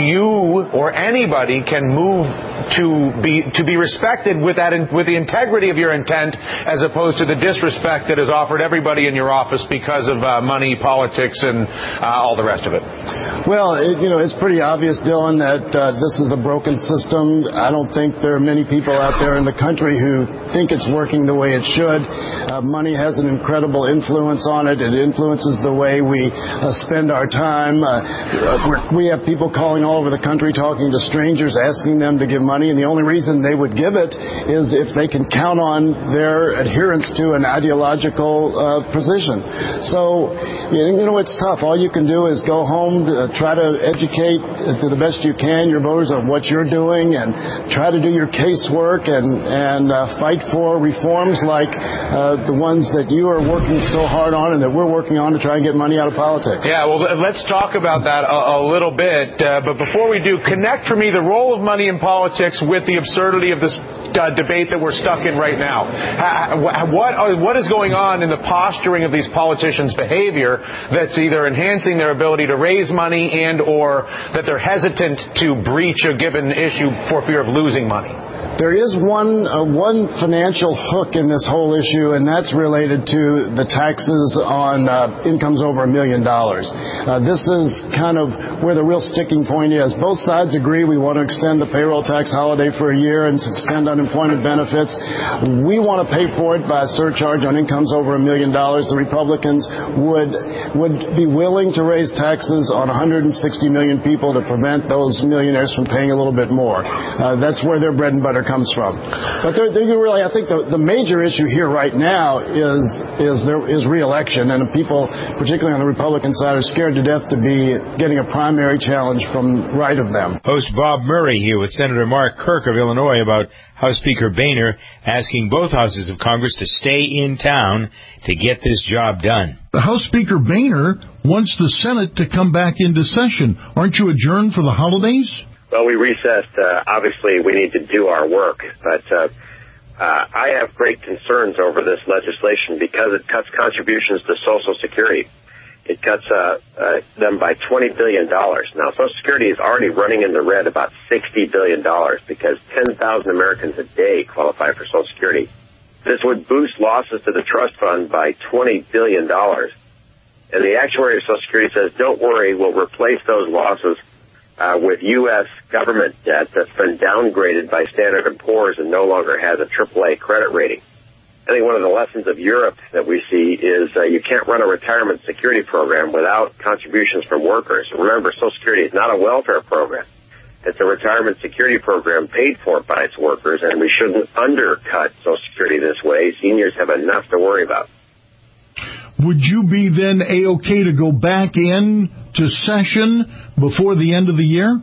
you or anybody can move to be to be respected with that with the integrity of your intent, as opposed to the disrespect that is offered everybody in your office because of uh, money, politics, and uh, all the rest of it? Well, it, you know, it's pretty obvious, Dylan, that uh, this is a broken system. I don't think there are many people out there in the country who think it's working the way it should. Uh, money has an incredible influence on it. It influences the way we uh, spend our time. Uh, we have people calling all over the country talking to strangers, asking them to give money, and the only reason they would give it is if they can count on their adherence to an ideological uh, position. So, you know, it's tough. All you can do is go home, uh, try to educate uh, to the best you can your voters on what you're doing, and try to do your casework and, and uh, fight for reforms like uh, the ones that you are working so hard on and that we're working on to try and get money out of politics. Yeah, well, let's talk about that a, a little bit. Uh, but before we do, connect for me the role of money in politics with the absurdity of this uh, debate that we're stuck in right now. How, what, are, what is going on in the posturing of these politicians' behavior that's either enhancing their ability to raise money and or that they're hesitant to breach a given issue for fear of losing money? There is one uh, one financial hook in this whole issue, and that's related to the taxes on uh, incomes over a million dollars. Uh, this is kind of where the real sticking point is. Both sides agree we want to extend the payroll tax holiday for a year and extend unemployment benefits. We want to pay for it by a surcharge on incomes over a million dollars. The Republicans would would be willing to raise taxes on one hundred sixty million people to prevent those millionaires from paying a little bit more. Uh, that's where their bread and butter comes from. But they're, they're really, I think the, the major issue here right now is is there is re-election, and people, particularly on the Republican side, are scared to death to be getting a primary challenge from right of them. Host Bob Murray here with Senator Mark Kirk of Illinois about House Speaker Boehner asking both houses of Congress to stay in town to get this job done. The House Speaker Boehner wants the Senate to come back into session. Aren't you adjourned for the holidays? Well, we recessed. Uh, obviously, we need to do our work, but uh, uh, I have great concerns over this legislation because it cuts contributions to Social Security. It cuts uh, uh, them by twenty billion dollars. Now, Social Security is already running in the red about sixty billion dollars because ten thousand Americans a day qualify for Social Security. This would boost losses to the trust fund by twenty billion dollars. And the actuary of Social Security says, don't worry, we'll replace those losses uh, with U S government debt that's been downgraded by Standard and Poor's and no longer has a triple A credit rating. I think one of the lessons of Europe that we see is uh, you can't run a retirement security program without contributions from workers. Remember, Social Security is not a welfare program. It's a retirement security program paid for by its workers, and we shouldn't undercut Social Security this way. Seniors have enough to worry about. Would you be then A-OK to go back in to session before the end of the year?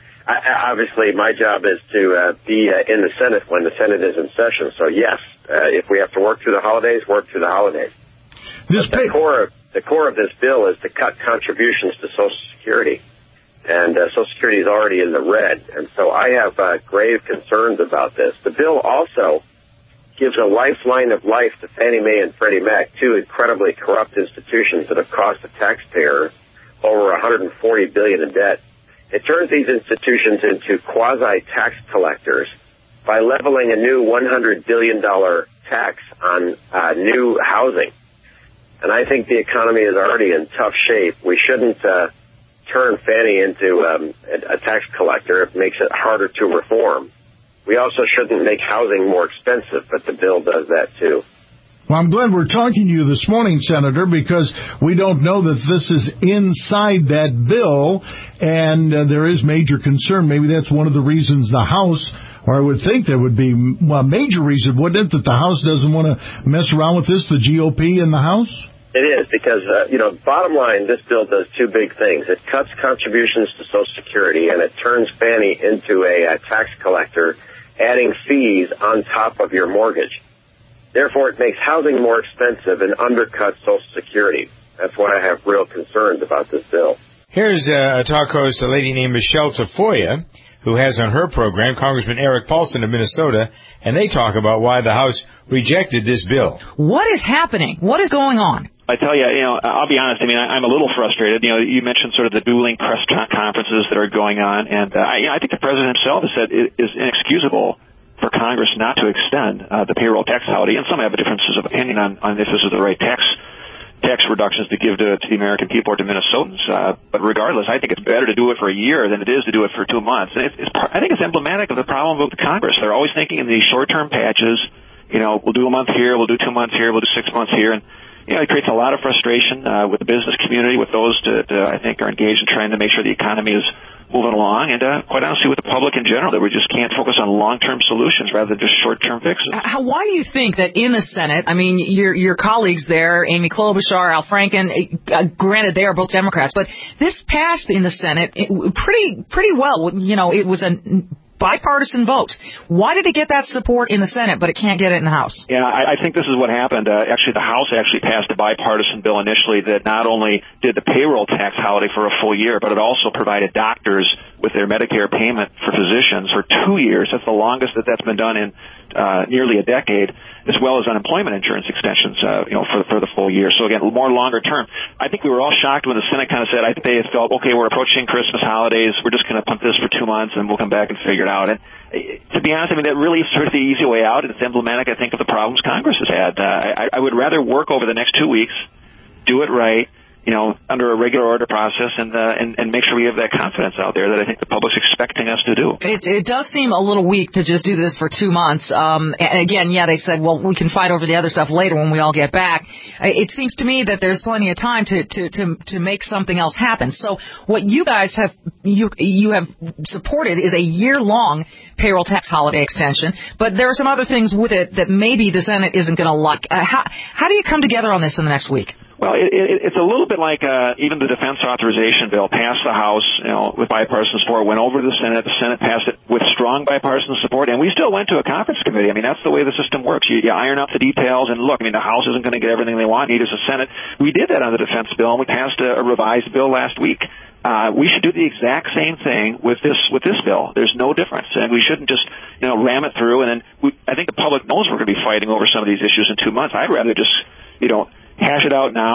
I, obviously, my job is to uh, be uh, in the Senate when the Senate is in session. So, yes, uh, if we have to work through the holidays, work through the holidays. This the, core of, the core of this bill is to cut contributions to Social Security. And uh, Social Security is already in the red. And so I have uh, grave concerns about this. The bill also gives a lifeline of life to Fannie Mae and Freddie Mac, two incredibly corrupt institutions that have cost the taxpayer over one hundred forty billion dollars in debt. It turns these institutions into quasi-tax collectors by leveling a new one hundred billion dollars tax on uh, new housing. And I think the economy is already in tough shape. We shouldn't uh, turn Fannie into um, a, a tax collector. It makes it harder to reform. We also shouldn't make housing more expensive, but the bill does that too. Well, I'm glad we're talking to you this morning, Senator, because we don't know that this is inside that bill, and uh, there is major concern. Maybe that's one of the reasons the House, or I would think there would be well, a major reason, wouldn't it, that the House doesn't want to mess around with this, the G O P in the House? It is, because, uh, you know, bottom line, this bill does two big things. It cuts contributions to Social Security, and it turns Fannie into a, a tax collector, adding fees on top of your mortgage. Therefore, it makes housing more expensive and undercuts Social Security. That's why I have real concerns about this bill. Here's a talk host, a lady named Michelle Tafoya, who has on her program Congressman Eric Paulson of Minnesota, and they talk about why the House rejected this bill. What is happening? What is going on? I tell you, you know, I'll be honest. I mean, I'm a little frustrated. You know, you mentioned sort of the dueling press conferences that are going on, and uh, you know, I think the president himself has said it is inexcusable for Congress not to extend uh, the payroll tax holiday, and some have differences of opinion on, on if this is the right tax tax reductions to give to, to the American people or to Minnesotans. Uh, but regardless, I think it's better to do it for a year than it is to do it for two months. And it, it's, I think it's emblematic of the problem with Congress. They're always thinking in these short-term patches. You know, we'll do a month here, we'll do two months here, we'll do six months here, and you know, it creates a lot of frustration uh, with the business community, with those that uh, I think are engaged in trying to make sure the economy is moving along, and uh, quite honestly with the public in general, that we just can't focus on long-term solutions rather than just short-term fixes. How, why do you think that in the Senate, I mean, your your colleagues there, Amy Klobuchar, Al Franken, uh, granted they are both Democrats, but this passed in the Senate it, pretty pretty well. You know, it was a bipartisan vote. Why did it get that support in the Senate, but it can't get it in the House? Yeah, I, I think this is what happened. Uh, actually, the House actually passed a bipartisan bill initially that not only did the payroll tax holiday for a full year, but it also provided doctors with their Medicare payment for physicians for two years. That's the longest that that's been done in uh, nearly a decade, as well as unemployment insurance extensions, uh, you know, for, for the full year. So again, more longer term. I think we were all shocked when the Senate kind of said, I think they felt, okay, we're approaching Christmas holidays, we're just going to punt this for two months and we'll come back and figure it out. And to be honest, I mean, that really is sort of the easy way out. It's emblematic, I think, of the problems Congress has had. Uh, I, I would rather work over the next two weeks, do it right, you know, under a regular order process, and, uh, and and make sure we have that confidence out there that I think the public's expecting us to do. It, it does seem a little weak to just do this for two months. Um, and again, yeah, they said, well, we can fight over the other stuff later when we all get back. It seems to me that there's plenty of time to to to, to make something else happen. So what you guys have you you have supported is a year-long payroll tax holiday extension, but there are some other things with it that maybe the Senate isn't going to like. Uh, how how do you come together on this in the next week? Well, it, it, it's a little bit like uh, even the defense authorization bill passed the House, you know, with bipartisan support, went over to the Senate. The Senate passed it with strong bipartisan support, and we still went to a conference committee. I mean, that's the way the system works. You, you iron out the details, and look, I mean, the House isn't going to get everything they want, neither is the Senate. We did that on the defense bill, and we passed a, a revised bill last week. Uh, we should do the exact same thing with this with this bill. There's no difference, and we shouldn't just, you know, ram it through. And then we, I think the public knows we're going to be fighting over some of these issues in two months. I'd rather just, you know, hash it out now,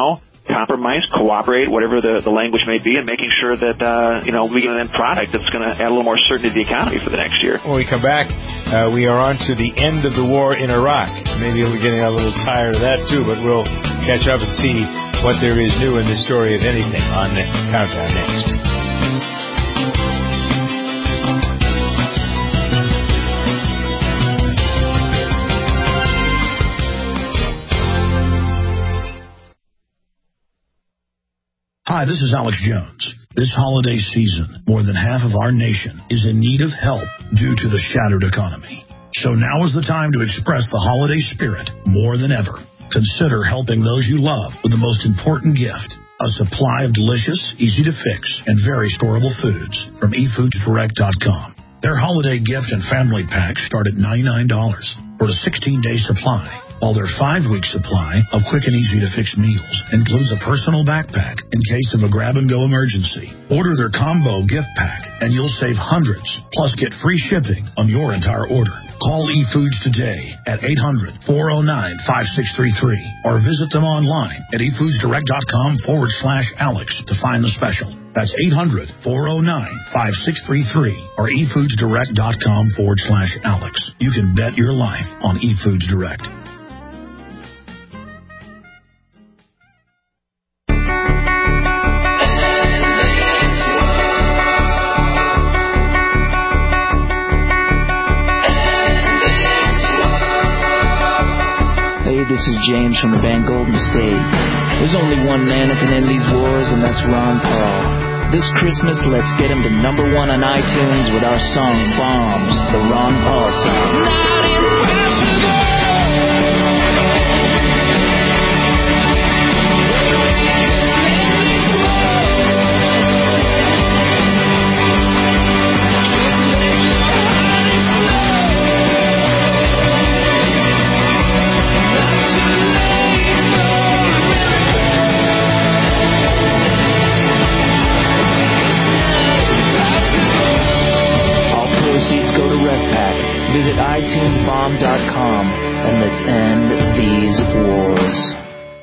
compromise, cooperate, whatever the, the language may be, and making sure that, uh, you know, we get an end product that's going to add a little more certainty to the economy for the next year. When we come back, uh, we are on to the end of the war in Iraq. Maybe we're getting a little tired of that, too, but we'll catch up and see what there is new in the story of anything on the Countdown next. Hi, this is Alex Jones. This holiday season, more than half of our nation is in need of help due to the shattered economy. So now is the time to express the holiday spirit more than ever. Consider helping those you love with the most important gift, a supply of delicious, easy-to-fix, and very storable foods from e foods direct dot com. Their holiday gift and family packs start at ninety-nine dollars for a sixteen-day supply. While their five-week supply of quick and easy-to-fix meals includes a personal backpack in case of a grab-and-go emergency. Order their combo gift pack, and you'll save hundreds, plus get free shipping on your entire order. Call eFoods today at eight hundred, four oh nine, five six three three or visit them online at e foods direct dot com forward slash Alex to find the special. That's eight hundred, four oh nine, five six three three or e foods direct dot com forward slash Alex. You can bet your life on eFoods Direct. This is James from the band Golden State. There's only one man that can end these wars, and that's Ron Paul. This Christmas, let's get him to number one on iTunes with our song Bombs, the Ron Paul song. Visit i tunes bomb dot com and let's end these wars.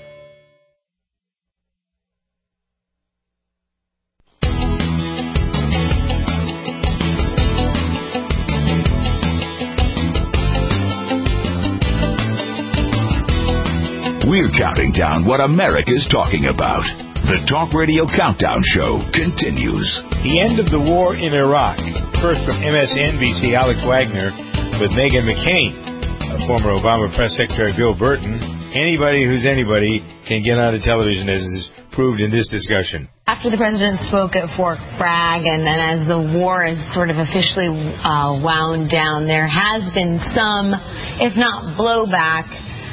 We're counting down what America's talking about. The Talk Radio Countdown Show continues. The end of the war in Iraq. First from M S N B C, Alex Wagner with Meghan McCain. Uh, former Obama Press Secretary Bill Burton. Anybody who's anybody can get onto television, as is proved in this discussion. After the president spoke at Fort Bragg, and then as the war is sort of officially uh, wound down, there has been some, if not blowback,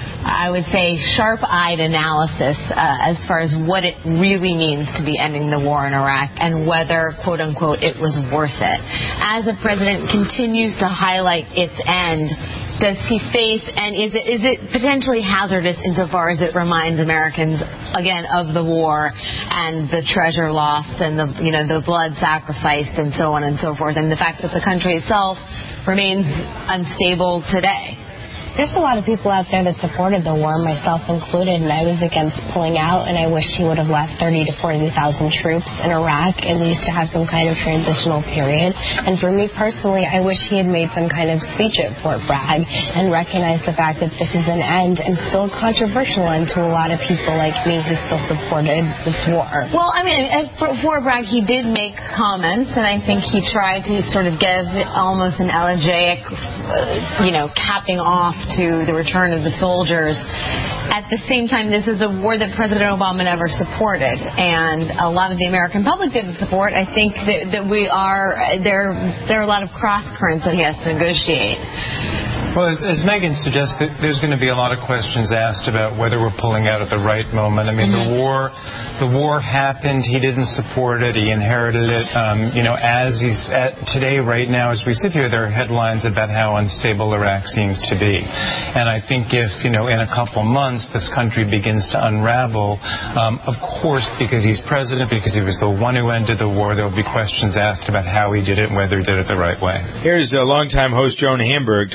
I would say sharp-eyed analysis uh, as far as what it really means to be ending the war in Iraq and whether, quote-unquote, it was worth it. As the president continues to highlight its end, does he face, and is it, is it potentially hazardous insofar as it reminds Americans, again, of the war and the treasure lost and the, you know, the blood sacrificed and so on and so forth, and the fact that the country itself remains unstable today? There's a lot of people out there that supported the war, myself included, and I was against pulling out, and I wished he would have left thirty to forty thousand troops in Iraq and used to have some kind of transitional period. And for me personally, I wish he had made some kind of speech at Fort Bragg and recognized the fact that this is an end and still a controversial end to a lot of people like me who still supported this war. Well, I mean, at Fort Bragg, he did make comments, and I think he tried to sort of give almost an elegiac, uh, you know, capping off to the return of the soldiers. At the same time, this is a war that President Obama never supported, and a lot of the American public didn't support. I think that, that we are, there, there are a lot of cross currents that he has to negotiate. Well, as, as Megan suggested, there's going to be a lot of questions asked about whether we're pulling out at the right moment. I mean, mm-hmm. the war, the war happened. He didn't support it. He inherited it. Um, you know, as he's at today, right now, as we sit here, there are headlines about how unstable Iraq seems to be. And I think if, you know, in a couple months, this country begins to unravel, um, of course, because he's president, because he was the one who ended the war, there will be questions asked about how he did it and whether he did it the right way. Here's a longtime host Joan Hamburg talking to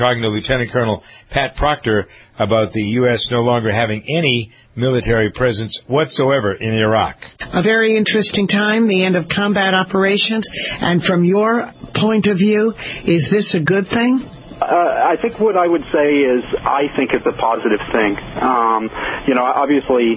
Lieutenant Colonel Pat Proctor about the U S no longer having any military presence whatsoever in Iraq. A very interesting time, the end of combat operations. And from your point of view, is this a good thing? Uh, I think what I would say is I think it's a positive thing. Um, you know, obviously,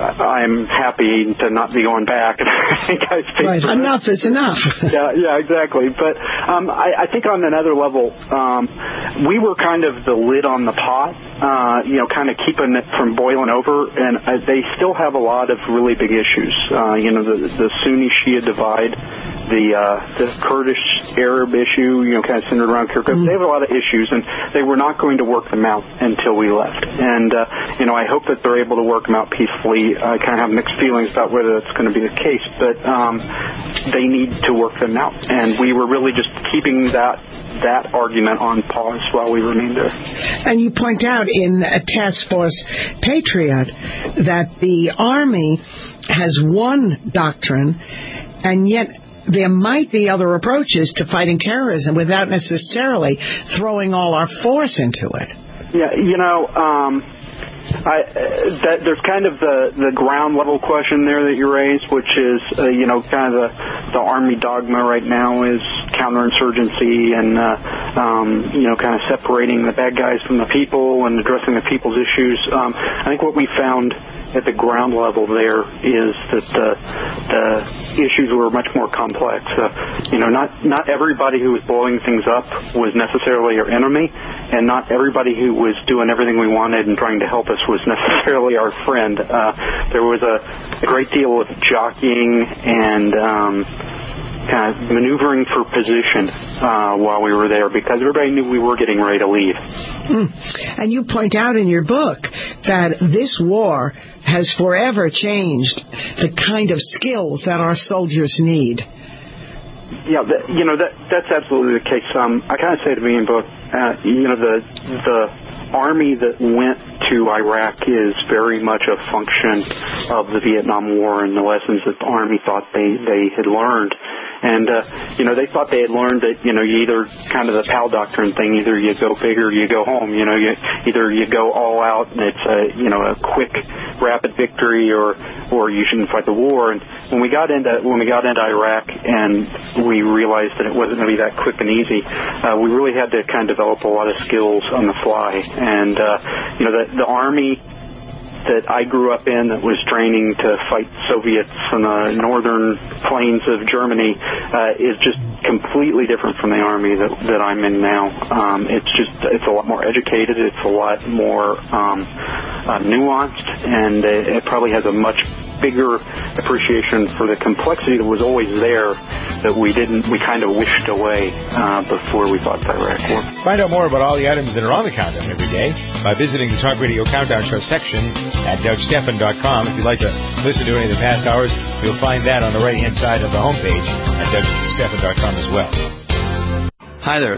I'm happy to not be going back. I think I right. Enough is enough. yeah, yeah, exactly. But um, I, I think on another level, um, we were kind of the lid on the pot, uh, you know, kind of keeping it from boiling over. And uh, they still have a lot of really big issues. Uh, you know, the, the Sunni-Shia divide, the uh, the Kurdish-Arab issue, you know, kind of centered around Kirkuk. Mm-hmm. They have a lot of issues, and they were not going to work them out until we left. And, uh, you know, I hope that they're able to work them out peacefully. I kind of have mixed feelings about whether that's going to be the case, but um, they need to work them out. And we were really just keeping that that argument on pause while we remained there. And you point out in Task Force Patriot that the Army has one doctrine, and yet there might be other approaches to fighting terrorism without necessarily throwing all our force into it. Yeah, you know, um, I, uh, that, there's kind of the, the ground level question there that you raised, which is, uh, you know, kind of the, the Army dogma right now is counterinsurgency and, uh, um, you know, kind of separating the bad guys from the people and addressing the people's issues. Um, I think what we found at the ground level there is that the, the issues were much more complex. Uh, you know, not, not everybody who was blowing things up was necessarily our enemy, and not everybody who was doing everything we wanted and trying to help us was necessarily our friend. Uh, there was a, a great deal of jockeying and um, kind of maneuvering for position uh, while we were there because everybody knew we were getting ready to leave. Mm. And you point out in your book that this war has forever changed the kind of skills that our soldiers need. Yeah, that, you know, that that's absolutely the case. Um, I kind of say to me in book, uh, you know, the the Army that went to Iraq is very much a function of the Vietnam War and the lessons that the Army thought they, they had learned. And, uh, you know, they thought they had learned that, you know, you either kind of the PAL doctrine thing, either you go big or you go home. You know, you, either you go all out and it's a, you know, a quick, rapid victory or, or you shouldn't fight the war. And when we got into, when we got into Iraq and we realized that it wasn't going to be that quick and easy, uh, we really had to kind of develop a lot of skills on the fly. And, uh, you know, the, the Army that I grew up in that was training to fight Soviets in the northern plains of Germany uh, is just completely different from the Army that, that I'm in now. Um, it's just, it's a lot more educated, it's a lot more um, uh, nuanced, and it, it probably has a much bigger appreciation for the complexity that was always there that we didn't, we kind of wished away uh, before we fought the Iraq War. Find out more about all the items that are on the countdown every day by visiting the Talk Radio Countdown Show section at Doug Stephan dot com. If you'd like to listen to any of the past hours, you'll find that on the right-hand side of the homepage at Doug Stephan dot com as well. Hi there.